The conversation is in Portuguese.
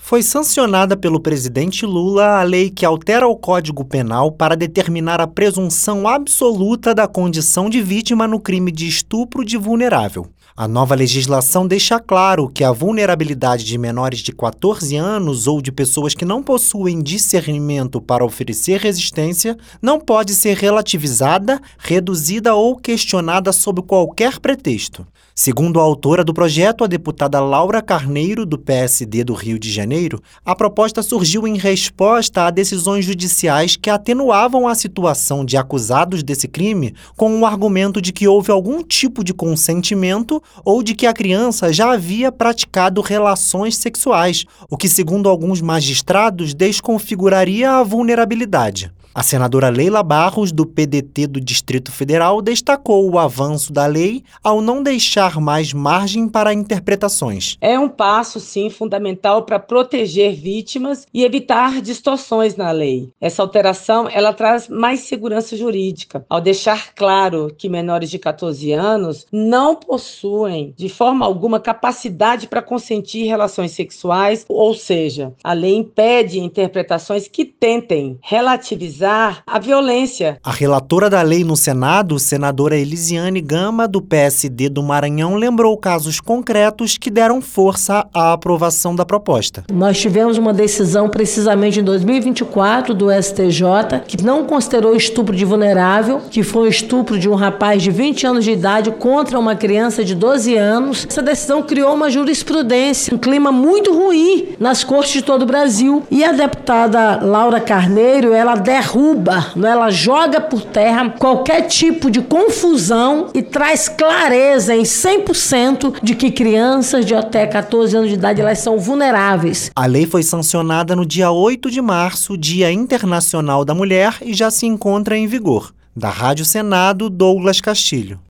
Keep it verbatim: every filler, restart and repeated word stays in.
Foi sancionada pelo presidente Lula a lei que altera o Código Penal para determinar a presunção absoluta da condição de vítima no crime de estupro de vulnerável. A nova legislação deixa claro que a vulnerabilidade de menores de quatorze anos ou de pessoas que não possuem discernimento para oferecer resistência não pode ser relativizada, reduzida ou questionada sob qualquer pretexto. Segundo a autora do projeto, a deputada Laura Carneiro, do P S D do Rio de Janeiro, a proposta surgiu em resposta a decisões judiciais que atenuavam a situação de acusados desse crime com o argumento de que houve algum tipo de consentimento ou de que a criança já havia praticado relações sexuais, o que, segundo alguns magistrados, desconfiguraria a vulnerabilidade. A senadora Leila Barros, do P D T do Distrito Federal, destacou o avanço da lei ao não deixar mais margem para interpretações. É um passo, sim, fundamental para proteger vítimas e evitar distorções na lei. Essa alteração, ela traz mais segurança jurídica, ao deixar claro que menores de quatorze anos não possuem, de forma alguma, capacidade para consentir relações sexuais, ou seja, a lei impede interpretações que tentem relativizar a violência. A relatora da lei no Senado, senadora Elisiane Gama, do P S D do Maranhão, lembrou casos concretos que deram força à aprovação da proposta. Nós tivemos uma decisão precisamente em dois mil e vinte e quatro do S T J que não considerou estupro de vulnerável, que foi o estupro de um rapaz de vinte anos de idade contra uma criança de doze anos. Essa decisão criou uma jurisprudência, um clima muito ruim nas cortes de todo o Brasil. E a deputada Laura Carneiro, ela derruba, ela joga por terra qualquer tipo de confusão e traz clareza em cem por cento de que crianças de até quatorze anos de idade elas são vulneráveis. A lei foi sancionada no dia oito de março, Dia Internacional da Mulher, e já se encontra em vigor. Da Rádio Senado, Douglas Castilho.